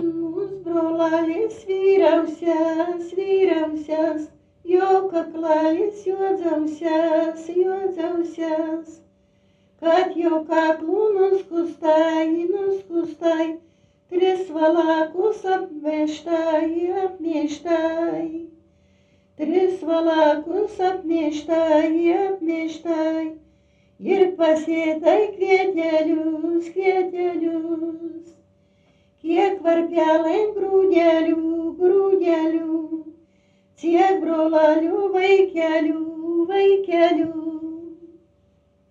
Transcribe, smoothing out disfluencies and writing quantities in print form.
Brolalis vyriausias, vyriausias, jo kaklalis juodžiausias, juodžiausias, kad jo kaklų nuskustai, nuskustai, tris valakus apmėštai, apmėštai. Tris valakus apmėštai, apmėštai, ir pasėtai kvietelius, kvietelius. Kiek varpelai grūdelių, grūdelių, tiek brolalių vaikelių, vaikelių.